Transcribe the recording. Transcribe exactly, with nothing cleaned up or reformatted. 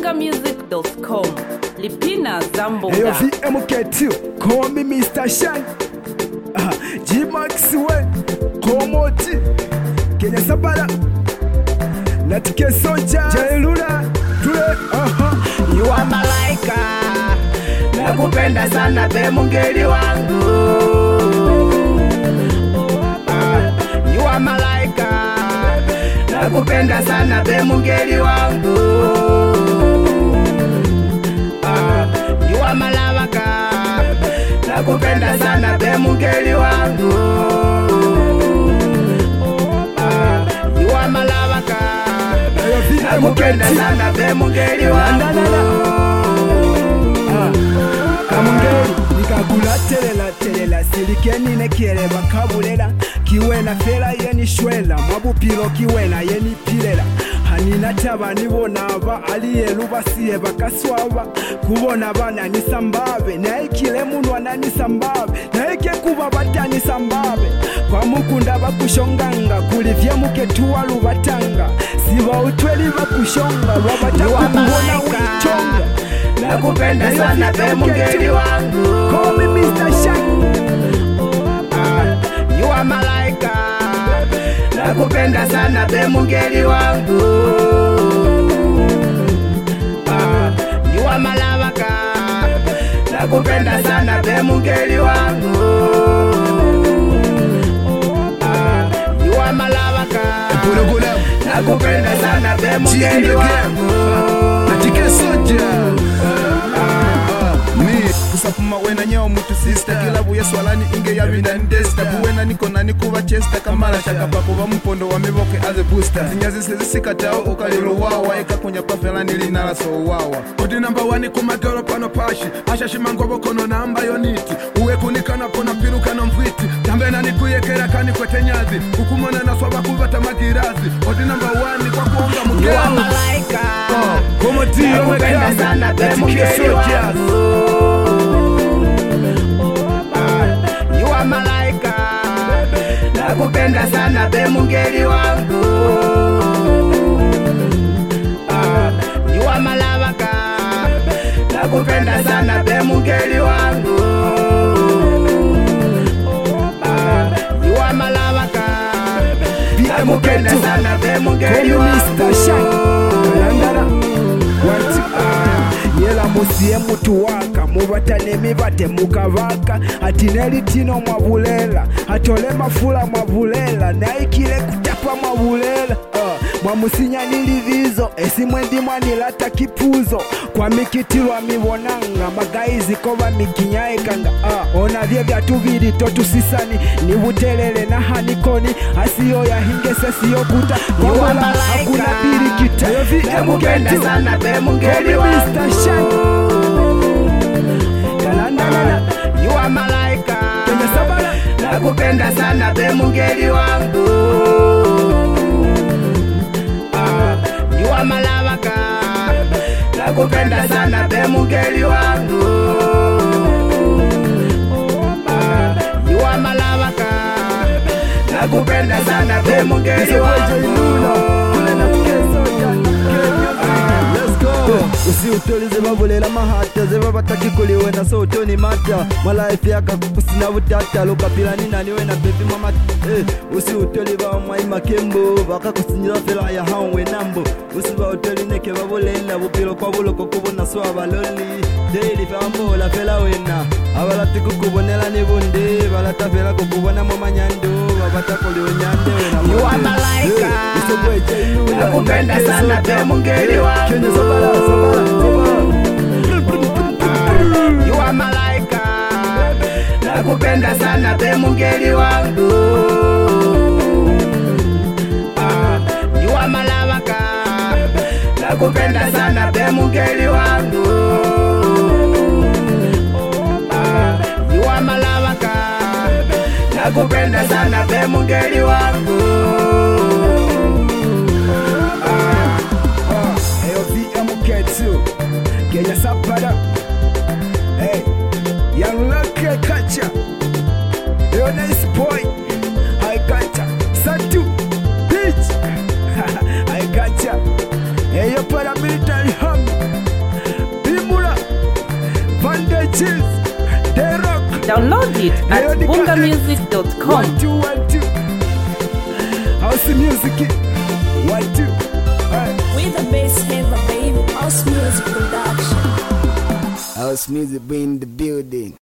Nyanga music dot com. Lipina Zamboga. Hey, V M K two, call me Mister Shine. Uh, G Max Way, Komoti, Kenya Sabara, Natike Soja, Jailula, Tule, uh-huh. You are malaika, nakupenda sana be mungeli wangu. uh, You are malaika, nakupenda sana be mungeli wangu. uh, You are malawaka, nakupenda sana be mungeli wangu. uh, You are malawaka, nakupenda sana be mungeli wangu. Kamungeli, nikagula telela telela, silikeni nekele bakabulela. Kiwena fela yeni shwela, mwabupilo kiwena yeni pilela. Hanina taba nibona aba, aliyelu basiye bakaswaba. Kubona bana nisambabe, naikile munwa na nisambabe. Naike kuba bata nisambabe. Kwa mukunda bakushonganga, kulivye muketuwa lubatanga. Siba utweli bakushonga, wabata kukuhona wichonga. Nakupenda sana be mungeli wangu. Call me Mister Shine. uh, You are malaika, nakupenda sana be mungeli wangu. uh, You are malawaka, nakupenda sana be mungeli wangu. uh, You are malawaka, nakupenda sana be mungeli wangu. Natike Soja kusapuma wena nyao mutu sister kilabu ya swalani inge ya vinda ndesta buwena niko na nikuba chesta kamala shaka pako ba mpondo wa miboke as a booster zinyazi sezi sikatao ukalilo wawa eka kunya pafela nilinala so wawa odi number one kumagero pano pashi asha shimangobo kono namba yoniti uwe kunikana pona piruka no mviti tambe na nikuyekera kani kwete nyazi kukumona na swaba kubata magirazi odi number one kwa kuonga mugeo. You are malaika, Como ti nakupenda sana be mungeli wangu. You are malaika, nakupenda sana be mungeli wangu. You are malawaka, nakupenda sana be mungeli wangu. You are malawaka, nakupenda sana be mungeli wangu. Yela musiye mutu waka mubatane mibate mukavaka atineli tino mwavulela atole mafula mwavulela naikile kutapa mwavulela uh, mwamusinya nilivizo esimwendi mwanilata kipuzo kwa mikitilwa mibonanga magaizi koba mikinyaekanga uh, ona vye vyatu vili totu sisani nibutelele na hanikoni asiyo ya hingese siyo kuta kwa wala hakuna birikita nakupenda sana be mungeli wangu. You are malaika, nakupenda sana be mungeli wangu. uh, You are malawaka, nakupenda sana be mungeli wangu. uh, You are malawaka, nakupenda sana be mungeli wangu. Usi utolize babulela mahata zeba bataki kuliwe na so toni mata malaifi yaka kusina butata lokapila ni nani we na baby mama eh usi utoli ba mai makembo baka kusinyira fela ya hawe nambo usi ba utoli neke babulela bupilo kwa buloko kubona so abaloli daily fambo la fela wena abala tikukubonela ni bunde bala tafela kukubona mu manyando babata kuliwe nyande wena. You are malaika, nakupenda sana be mungeli wangu. You are malaika, nakupenda sana be mungeli wangu. You are malawaka, nakupenda sana be mungeli wangu. You are malawaka, nakupenda sana be mungeli wangu. V M K two, Kenya Sabara. Hey, young lucky catcher. You're nice boy. I gotcha. Satu, bitch. I gotcha. Hey, you're paramilitary hum. Download it at bunga music dot com. One, two, one, two. House music. One, two. Alright. With the bass heaver, baby. House music production. House music in the building.